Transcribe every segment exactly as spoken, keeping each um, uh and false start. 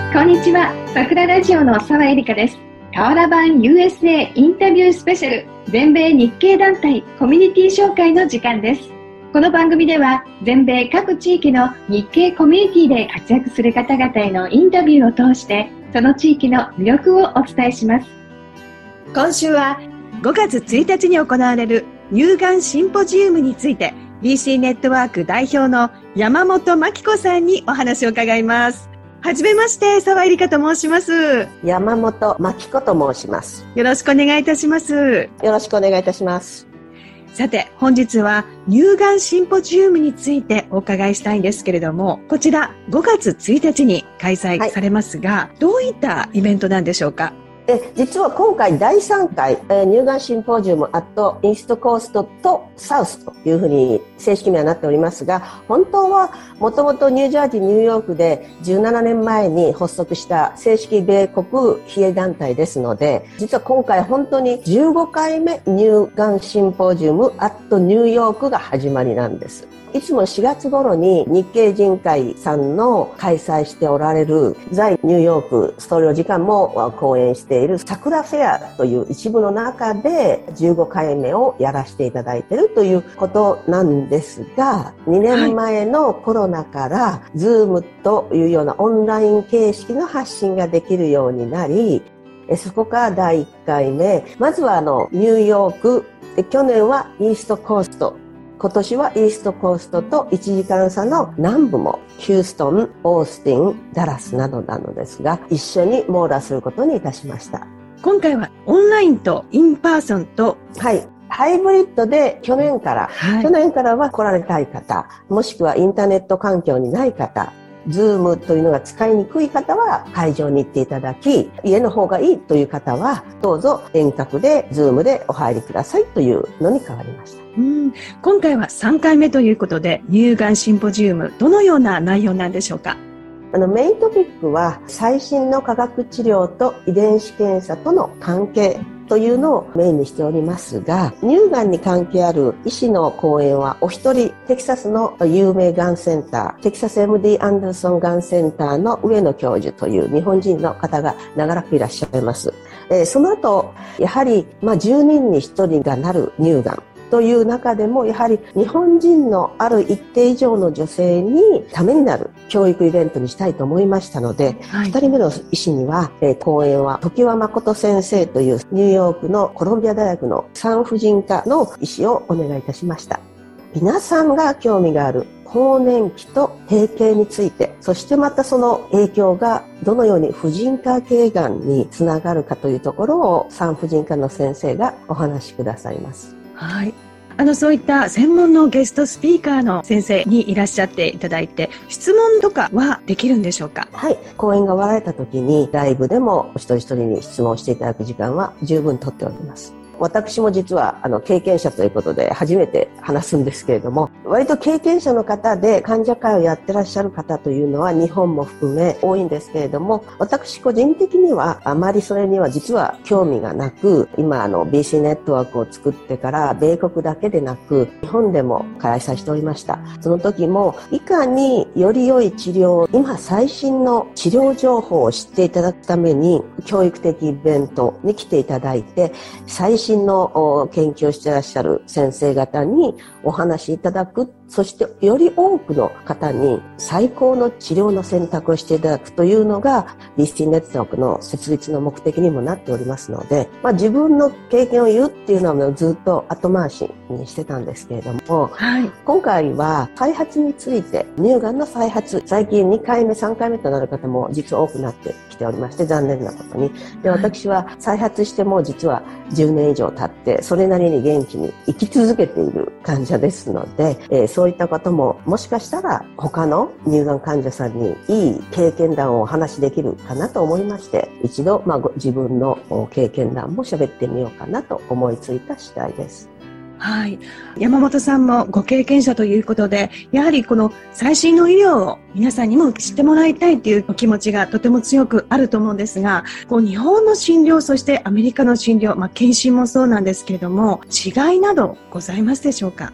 こんにちは、桜ラジオの澤絵里香です。河原版 ユーエスエー インタビュースペシャル全米日系団体コミュニティ紹介の時間です。この番組では全米各地域の日系コミュニティで活躍する方々へのインタビューを通してその地域の魅力をお伝えします。 今週はごがつついたちに行われる乳がんシンポジウムについて ビーシー ネットワーク代表の山本真紀子さんにお話を伺います。はじめまして、澤絵里香と申します。 山本真紀子と申します。 よろしくお願いいたします。 よろしくお願いいたします。 さて、本日は乳がんシンポジウムについてお伺いしたいんですけれども、こちらごがつついたちに開催されますが、はい、どういったイベントなんでしょうか？ え実は今回だいさんかい、えー、乳がんシンポジウムアットイーストコーストとサウスというふうに正式名はなっておりますが、本当はもともとニュージャージーニューヨークでじゅうななねんまえに発足した正式米国非営団体ですので、実は今回本当にじゅうごかいめ乳がんシンポジウムアットニューヨークが始まりなんです。いつもしがつ頃に日系人会さんの開催しておられる在ニューヨーク総領事館も講演している桜フェアという一部の中でじゅうごかいめをやらせていただいているということなんですが、にねんまえのコロナからズームというようなオンライン形式の発信ができるようになり、そこからだいいっかいめ、まずはあのニューヨーク、去年はイーストコースト、今年はイーストコーストといちじかん差の南部もヒューストン、オースティン、ダラスなどなのですが、一緒に網羅することにいたしました。 今回はオンラインとインパーソンと、 はい、ハイブリッドで去年から、はい、去年からは来られたい方、もしくはインターネット環境にない方、ズームというのが使いにくい方は会場に行っていただき、家の方がいいという方はどうぞ遠隔でズームでお入りくださいというのに変わりました。 うん、今回はさんかいめということで乳がんシンポジウム、どのような内容なんでしょうか？ あのメイントピックは最新の化学治療と遺伝子検査との関係というのをメインにしておりますが、乳がんに関係ある医師の講演はお一人、テキサスの有名がんセンター、テキサス エムディー アンダーソンがんセンターの上野教授という日本人の方が長らくいらっしゃいます。えー、その後、やはり、まあ、じゅうにんにひとりがなる乳がんという中でも、やはり日本人のある一定以上の女性にためになる教育イベントにしたいと思いましたので、はい、ふたりめの医師には、えー、講演は常盤誠先生というニューヨークのコロンビア大学の産婦人科の医師をお願いいたしました。皆さんが興味がある更年期と閉経について、そしてまたその影響がどのように婦人科系がんにつながるかというところを産婦人科の先生がお話しくださいます。 はい、あのそういった専門のゲストスピーカーの先生にいらっしゃっていただいて、質問とかはできるんでしょうか？ はい、講演が終わられた時にライブでもお一人一人に質問していただく時間は十分とっております。私も実はあの経験者ということで初めて話すんですけれども、割と経験者の方で患者会をやってらっしゃる方というのは日本も含め多いんですけれども、私個人的にはあまりそれには実は興味がなく、今あの ビーシー ネットワークを作ってから米国だけでなく日本でも開催しておりました。その時もいかにより良い治療、今最新の治療情報を知っていただくために教育的イベントに来ていただいて、最新の研究をしていらっしゃる先生方にお話しいただく、そしてより多くの方に最高の治療の選択をしていただくというのが ビーシー ネットワークの設立の目的にもなっておりますので、まあ、自分の経験を言うっていうのはずっと後回しにしてたんですけれども、はい、今回は再発について、乳がんの再発、最近にかいめさんかいめとなる方も実は多くなってきておりまして、残念なことにで、私は再発しても実はじゅうねん以上経ってそれなりに元気に生き続けている患者ですので、えー、そういったことももしかしたら他の乳がん患者さんにいい経験談をお話しできるかなと思いまして、一度、まあ、自分の経験談も喋ってみようかなと思いついた次第です。 はい、山本さんもご経験者ということで、やはりこの最新の医療を皆さんにも知ってもらいたいというお気持ちがとても強くあると思うんですが、こう日本の診療、そしてアメリカの診療、まあ、検診もそうなんですけれども、違いなどございますでしょうか？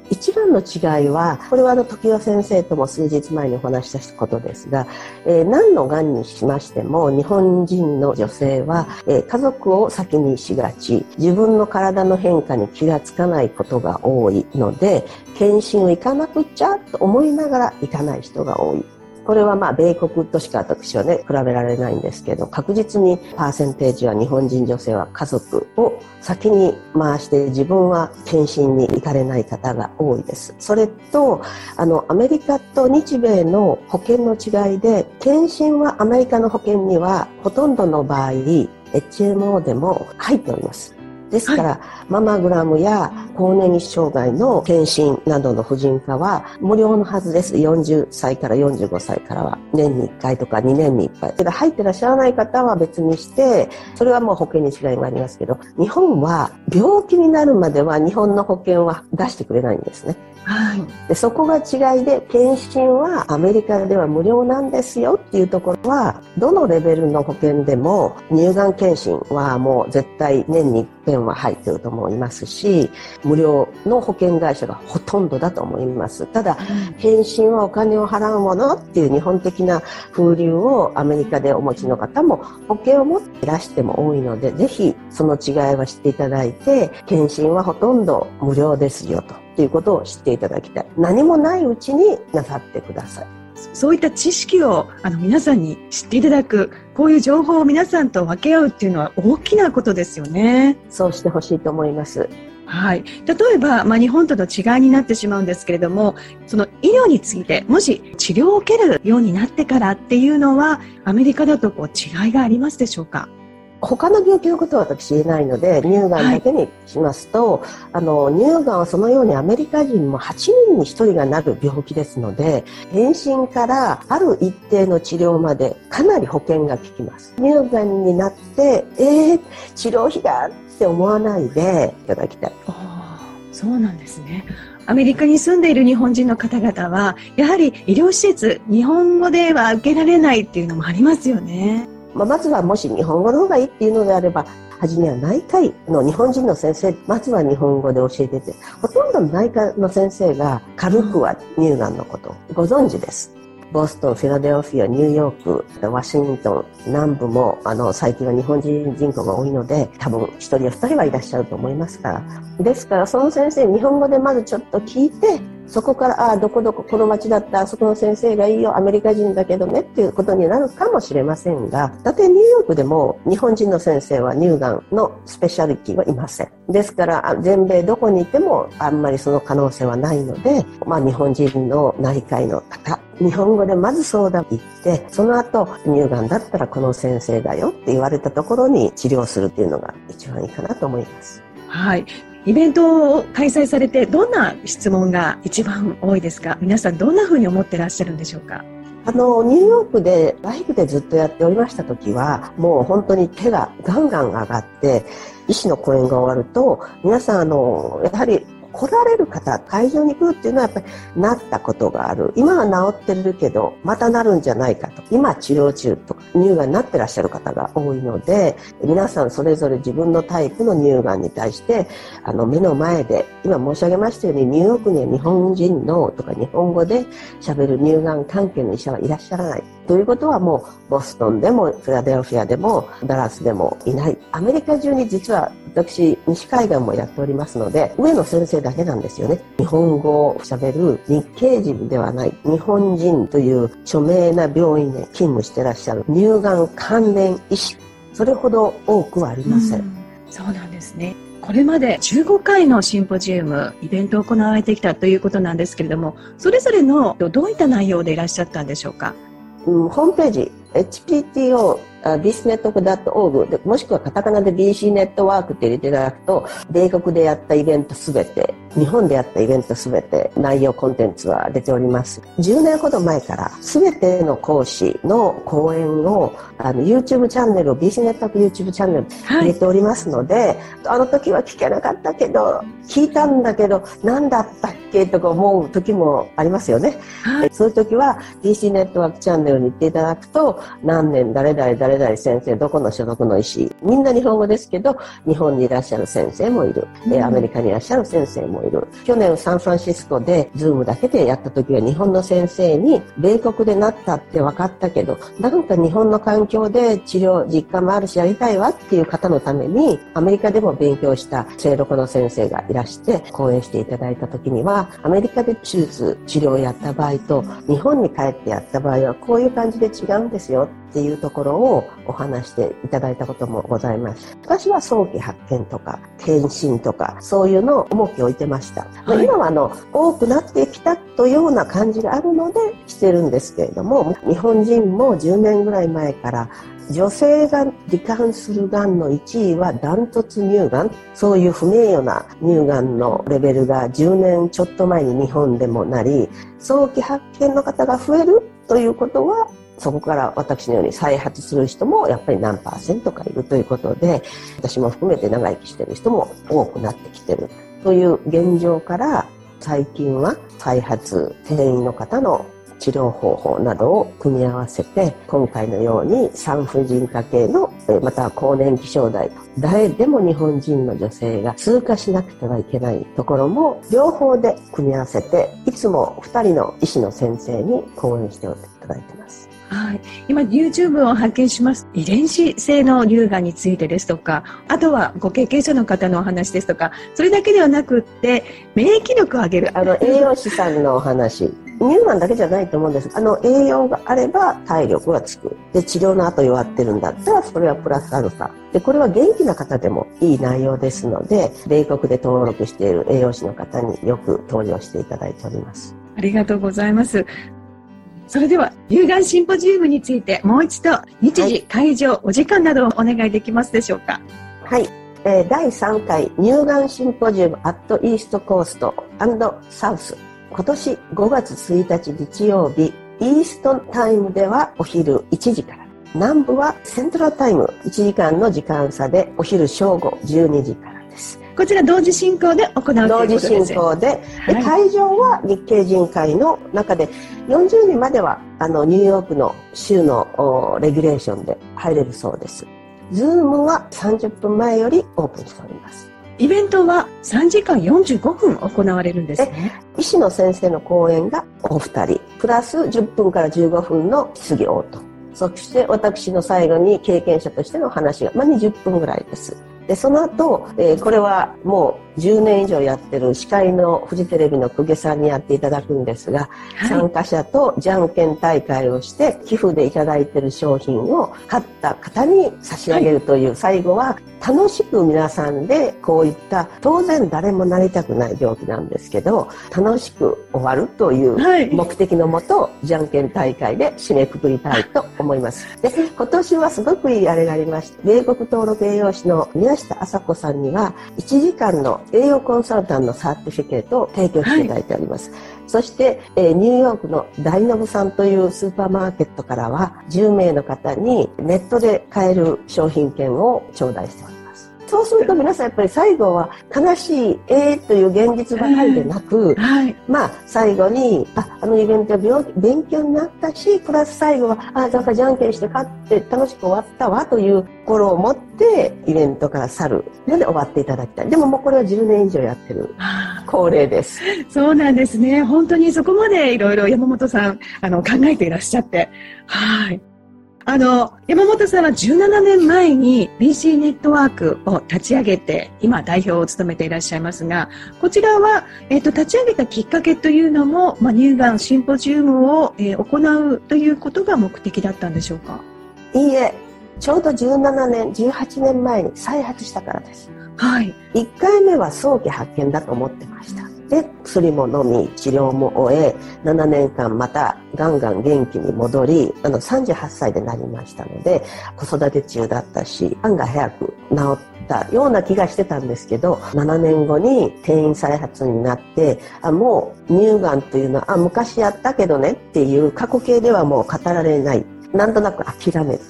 一番の違いは、これはあの時和先生とも数日前にお話ししたことですが、えー、何のがんにしましても日本人の女性は、えー、家族を先にしがち、自分の体の変化に気がつかないことが多いので、検診を行かなくちゃと思いながら行かない人が多い。これはまあ米国としか私はね比べられないんですけど、確実にパーセンテージは日本人女性は家族を先に回して自分は検診に行かれない方が多いです。それとあのアメリカと日米の保険の違いで、検診はアメリカの保険にはほとんどの場合 エイチエムオー でも入っております。ですから、はい、ママグラムや更年期障害の検診などの婦人科は無料のはずです。よんじゅっさいからよんじゅうごさいからは年にいっかいとかにねんにいっかい。それ入ってらっしゃらない方は別にして、それはもう保険に違いがありますけど、日本は病気になるまでは日本の保険は出してくれないんですね。はい、でそこが違いで、検診はアメリカでは無料なんですよっていうところは、どのレベルの保険でも乳がん検診はもう絶対年にいっぺんは入ってると思いますし、無料の保険会社がほとんどだと思います。ただ、うん、検診はお金を払うものっていう日本的な風流をアメリカでお持ちの方も保険を持っていらしても多いので、ぜひその違いは知っていただいて、検診はほとんど無料ですよと。ということを知っていただきたい。何もないうちになさってください。 そういった知識をあの皆さんに知っていただく、こういう情報を皆さんと分け合うっていうのは大きなことですよね。 そうしてほしいと思います。 はい、例えば、まあ、日本との違いになってしまうんですけれども、その医療についてもし治療を受けるようになってからっていうのは、アメリカだとこう違いがありますでしょうか？ 他の病気のことは私言えないので、乳がんだけにしますと、はい、あの乳がんはそのようにアメリカ人もはちにんにひとりがなる病気ですので、検診からある一定の治療までかなり保険が効きます。乳がんになってえー、治療費がって思わないでいただきたい。 あ、そうなんですね。アメリカに住んでいる日本人の方々はやはり医療施設、日本語では受けられないっていうのもありますよね。 まあ、まずはもし日本語の方がいいっていうのであれば、初めは内科医の日本人の先生、まずは日本語で教えてて、ほとんどの内科の先生が軽くは乳がんのことをご存知です。ボストン、フィラデルフィア、ニューヨーク、ワシントン南部もあの最近は日本人人口が多いので、多分一人や二人はいらっしゃると思いますから。ですからその先生、日本語でまずちょっと聞いて、そこからああどこどここの町だったあそこの先生がいいよ、アメリカ人だけどねっていうことになるかもしれませんが、たとえニューヨークでも日本人の先生は乳がんのスペシャリティはいません。ですから全米どこにいてもあんまりその可能性はないので、まあ、日本人の内科医の方、日本語でまず相談行って、その後乳がんだったらこの先生だよって言われたところに治療するっていうのが一番いいかなと思います。 はい、イベントを開催されてどんな質問が一番多いですか？皆さんどんなふうに思ってらっしゃるんでしょうか？ あのニューヨークでライブでずっとやっておりました時は、もう本当に手がガンガン上がって、医師の講演が終わると皆さんあのやはり来られる方、会場に来るっていうのはやっぱりなったことがある。今は治ってるけどまたなるんじゃないかと。今治療中とか乳がんになってらっしゃる方が多いので、皆さんそれぞれ自分のタイプの乳がんに対してあの目の前で、今申し上げましたようにニューヨークには日本人のとか日本語で喋る乳がん関係の医者はいらっしゃらない。ということはもうボストンでもフィラデルフィアでもダラスでもいない。アメリカ中に実は私西海岸もやっておりますので、上野先生だけなんですよね。日本語を喋る日系人ではない日本人という著名な病院で勤務してらっしゃる乳がん関連医師、それほど多くはありません。うん、 そうなんですね。これまでじゅうごかいのシンポジウム、イベントを行われてきたということなんですけれども、それぞれのどういった内容でいらっしゃったんでしょうか？ うん、ホームページ エイチピーティーオー ビーシーネットワーク ドットオーアール で、もしくはカタカナで ビーシー ネットワークって入れていただくと、米国でやったイベントすべて、日本でやったイベントすべて、内容コンテンツは出ております。じゅうねんほど前からすべての講師の講演をあの YouTube チャンネルを ビーシー ネットワーク YouTube チャンネル入れておりますので、はい、あの時は聞けなかったけど聞いたんだけど何だったっけとか思う時もありますよね、はい、そういう時は ビーシー ネットワークチャンネルに行っていただくと、何年誰々誰々先生、どこの所属の医師、みんな日本語ですけど、日本にいらっしゃる先生もいる、うん、アメリカにいらっしゃる先生もいる。去年サンフランシスコでズームだけでやった時は、日本の先生に米国でなったって分かったけど、なんか日本の環境で治療実感もあるしやりたいわっていう方のために、アメリカでも勉強した清六の先生がいらして講演していただいた時には、アメリカで手術治療をやった場合と日本に帰ってやった場合はこういう感じで違うんですよっていうところをお話していただいたこともございます。昔は早期発見とか検診とかそういうのを重きを置いてました、はい、今はあの多くなってきたというような感じがあるのでしてるんですけれども、日本人もじゅうねんぐらい前から女性が罹患するがんのいちいはダントツ乳がん、そういう不名誉な乳がんのレベルがじゅうねんちょっと前に日本でもなり、早期発見の方が増えるということは、そこから私のように再発する人もやっぱり何パーセントかいるということで、私も含めて長生きしている人も多くなってきているという現状から、最近は再発転移の方の治療方法などを組み合わせて、今回のように産婦人科系のまたは更年期障害、誰でも日本人の女性が通過しなくてはいけないところも両方で組み合わせて、いつもふたりの医師の先生に講演していただいています。 はい、今 YouTube を拝見します。遺伝子性の乳がんについてですとか、あとはご経験者の方のお話ですとか、それだけではなくって免疫力を上げる、 あの栄養士さんのお話、乳がんだけじゃないと思うんです。あの栄養があれば体力がつく。で、治療の後弱ってるんだったらそれはプラスアルファ。で、これは元気な方でもいい内容ですので、米国で登録している栄養士の方によく登場していただいております。 ありがとうございます。それでは乳がんシンポジウムについてもう一度日時、はい、会場、お時間などをお願いできますでしょうか。 はい、えー、だいさんかい乳がんシンポジウムアットイーストコースト&サウス、今年ごがつついたち日曜日、イーストタイムではお昼いちじから、南部はセントラルタイムいちじかんの時間差でお昼正午じゅうにじからです。 こちら同時進行で行うということです。 同時進行で、 はい、 で会場は日系人会の中でよんじゅうにんまではあのニューヨークの州のレギュレーションで入れるそうです。ズームはさんじゅっぷんまえよりオープンしております。 イベントはさんじかんよんじゅうごふん行われるんですね。 医師の先生の講演がお二人プラスじゅっぷんからじゅうごふんの質疑応答、そして私の最後に経験者としての話が、まあ、にじゅっぷんぐらいです。でその後、えー、これはもうじゅうねん以上やってる司会のフジテレビの公家さんにやっていただくんですが、はい、参加者とじゃんけん大会をして寄付でいただいている商品を買った方に差し上げるという、はい、最後は楽しく皆さんでこういった、当然誰もなりたくない病気なんですけど楽しく終わるという目的のもと、はい、じゃんけん大会で締めくくりたいと思います。で今年はすごくいいあれがありまして、米国登録栄養士の宮下麻子さんにはいちじかんの栄養コンサルタントのサーティフィケートを提供していただいております、はい、そして、えー、ニューヨークの大ノブさんというスーパーマーケットからはじゅうめいの方にネットで買える商品券を頂戴しております。そうすると皆さんやっぱり最後は悲しいえーという現実ばかりでなく、はい、まあ最後にああのイベントは病気勉強になったし、プラス最後はあなんかじゃんけんして勝って楽しく終わったわという心を持ってイベントから去るので終わっていただきたい。でももうこれはじゅうねん以上やってる恒例です。 そうなんですね。本当にそこまでいろいろ山本さんあの考えていらっしゃって、はい。あの山本さんはじゅうななねんまえに ビーシー ネットワークを立ち上げて今代表を務めていらっしゃいますが、こちらは、えーと、立ち上げたきっかけというのも、まあ、乳がんシンポジウムを、えー、行うということが目的だったんでしょうか。 いいえ、ちょうどじゅうななねんじゅうはちねんまえに再発したからです。 はい、 いっかいめは早期発見だと思ってました。で薬も飲み治療も終えななねんかんまたガンガン元気に戻り、あのさんじゅうはっさいでなりましたので子育て中だったし案が早く治ったような気がしてたんですけど、ななねんごに転移再発になってあもう乳がんというのはあ昔やったけどねっていう過去形ではもう語られない、なんとなく諦めて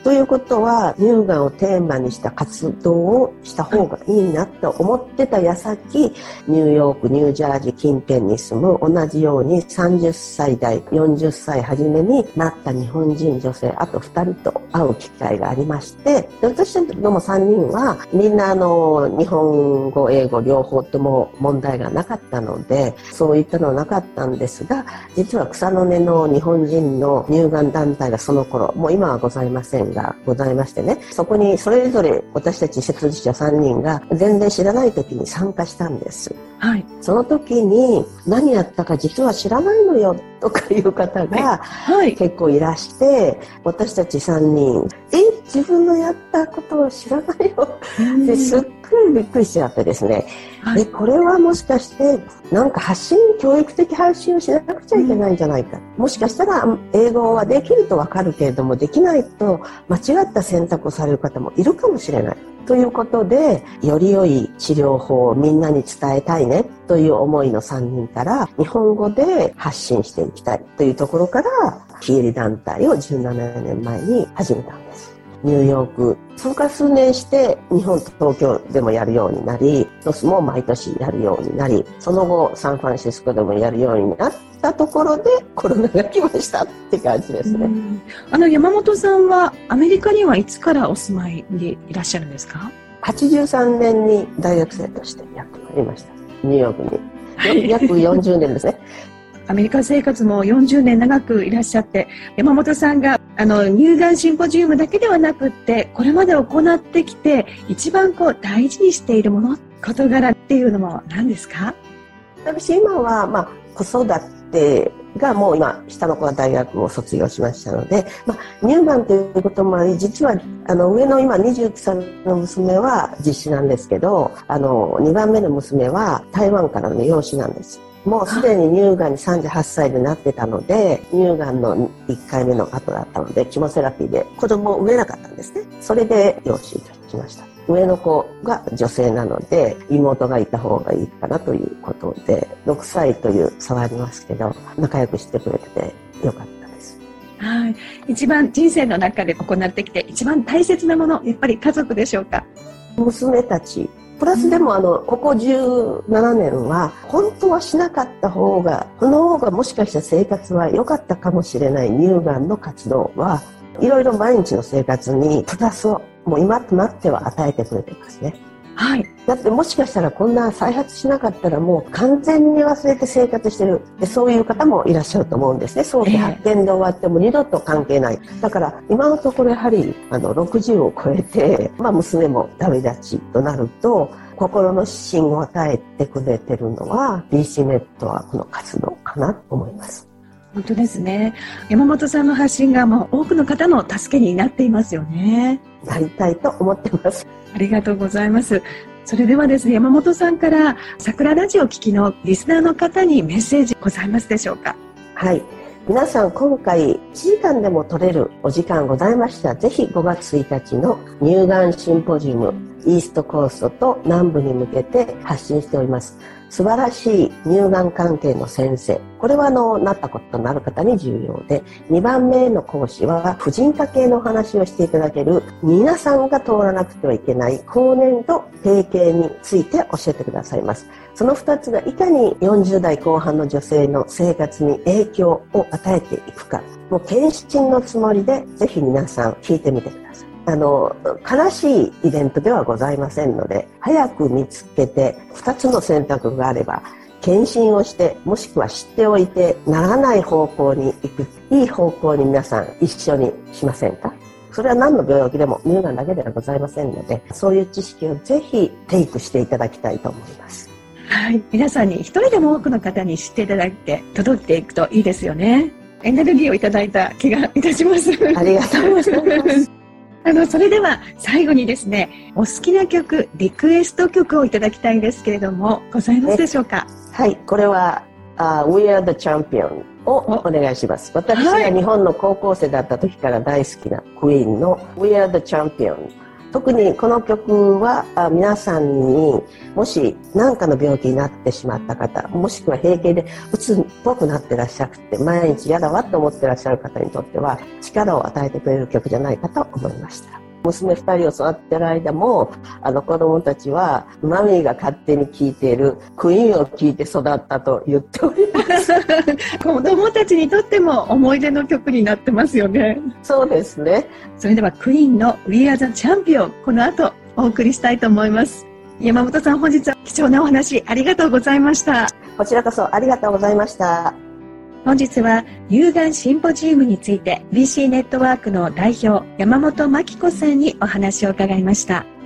ということは乳がんをテーマにした活動をした方がいいなと思ってた矢先、ニューヨーク、ニュージャージー近辺に住む同じようにさんじゅっさい代、よんじゅっさい初めになった日本人女性あとふたりと会う機会がありまして、私どもさんにんはみんなあの日本語、英語両方とも問題がなかったので、そういったのはなかったんですが、実は草の根の日本人の乳がん団体がその頃、もう今はございませんがございましてね、そこにそれぞれ私たち切実者さんにんが全然知らない時に参加したんです、はい、その時に何やったか実は知らないのよとかいう方が結構いらして、私たちさんにんえ自分のやったことを知らないよってすっごいびっくりしちゃってですね、はい、でこれはもしかしてなんか発信教育的発信をしなくちゃいけないんじゃないか、もしかしたら英語はできるとわかるけれどもできないと間違った選択をされる方もいるかもしれないということで、より良い治療法をみんなに伝えたいねという思いのさんにんから日本語で発信していきたいというところから非営利団体をじゅうななねんまえに始めたんです。ニューヨーク、それから数年して日本と東京でもやるようになり、ロスも毎年やるようになり、その後サンフランシスコでもやるようになったところでコロナが来ましたって感じですね。 あの山本さんはアメリカにはいつからお住まいにいらっしゃるんですか？ はちじゅうさんねんに大学生としてやってまいりました。ニューヨークに、はい、約よんじゅうねんですね。 アメリカ生活もよんじゅうねん長くいらっしゃって、山本さんがあの乳がんシンポジウムだけではなくってこれまで行ってきて一番こう大事にしているもの、事柄っていうのも何ですか？ 私今は、まあ、子育てがもう今下の子は大学を卒業しましたので、まあ、乳がんということもあり、実はあの上の今にじゅうきゅうさいの娘は実子なんですけど、あのにばんめの娘は台湾からの養子なんです。もうすでに乳がんにさんじゅうはっさいでなってたので、乳がんのいっかいめの後だったので、キモセラピーで子供を産めなかったんですね。それで養子いたしました。上の子が女性なので、妹がいた方がいいかなということで、ろくさいという差はありますけど、仲良くしてくれててよかったです。 はい。一番人生の中で行ってきて、一番大切なもの、やっぱり家族でしょうか？ 娘たち。プラスでもあのここじゅうななねんは本当はしなかった方が、この方がもしかしたら生活は良かったかもしれない乳がんの活動はいろいろ毎日の生活にプラスをもう今となっては与えてくれてますね。はい、だってもしかしたらこんな再発しなかったらもう完全に忘れて生活してる、でそういう方もいらっしゃると思うんですね。早期発見で終わっても二度と関係ない。だから今のところやはりあのろくじゅうを超えて、まあ、娘もダメ立ちとなると心の指針を与えてくれてるのは ビーシー ネットワークの活動かなと思います。 本当ですね。山本さんの発信がもう多くの方の助けになっていますよね。 なりたいと思ってます。 ありがとうございます。それではですね、山本さんから桜ラジオを聞きのリスナーの方にメッセージございますでしょうか？ はい。皆さん今回いちじかんでも取れるお時間ございましたら、ぜひごがつついたちの乳がんシンポジウムイーストコーストと南部に向けて発信しております。素晴らしい乳がん関係の先生、これはあのなったことのある方に重要で、にばんめの講師は婦人科系の話をしていただける皆さんが通らなくてはいけない後年度提携について教えてくださいます。そのふたつがいかによんじゅうだいこう半の女性の生活に影響を与えていくか、もう献身のつもりでぜひ皆さん聞いてみてください。あの悲しいイベントではございませんので、早く見つけてふたつの選択があれば献身をして、もしくは知っておいてならない方向に行く、いい方向に皆さん一緒にしませんか？それは何の病気でも乳がんだけではございませんので、そういう知識をぜひテイクしていただきたいと思います。 はい、皆さんに一人でも多くの方に知っていただいて届いていくといいですよね。エネルギーをいただいた気がいたします。 ありがとうございます。 あのそれでは最後にですね、お好きな曲、リクエスト曲をいただきたいんですけれども、ございますでしょうか？ はい、これは、uh, We Are the Champion をお願いします。私が日本の高校生だった時から大好きなクイーンの We Are the Champion、 特にこの曲は皆さんにもし何かの病気になってしまった方、もしくは閉経でうつっぽくなってらっしゃくて毎日嫌だわと思ってらっしゃる方にとっては力を与えてくれる曲じゃないかと思いました。娘二人を育ててる間もあの子供たちはマミーが勝手に聴いているクイーンを聴いて育ったと言っております子供たちにとっても思い出の曲になってますよね。 そうですね。 それではクイーンの We Are the Champion、 この後お送りしたいと思います。山本さん、本日は貴重なお話ありがとうございました。 こちらこそありがとうございました。 本日は乳がんシンポジウムについて ビーシー ネットワークの代表山本真紀子さんにお話を伺いました。